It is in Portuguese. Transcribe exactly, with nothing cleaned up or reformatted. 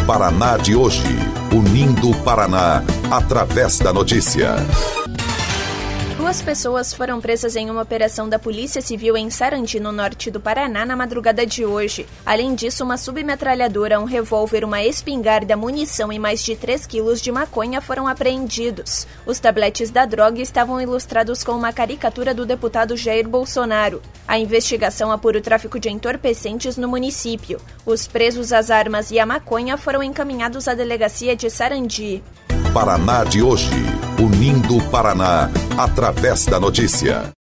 Paraná de hoje, unindo o Paraná através da notícia. Duas pessoas foram presas em uma operação da Polícia Civil em Sarandi, no norte do Paraná, na madrugada de hoje. Além disso, uma submetralhadora, um revólver, uma espingarda, munição e mais de três quilos de maconha foram apreendidos. Os tabletes da droga estavam ilustrados com uma caricatura do deputado Jair Bolsonaro. A investigação apura o tráfico de entorpecentes no município. Os presos, as armas e a maconha foram encaminhados à delegacia de Sarandi. Paraná de hoje, unindo o Paraná através da notícia.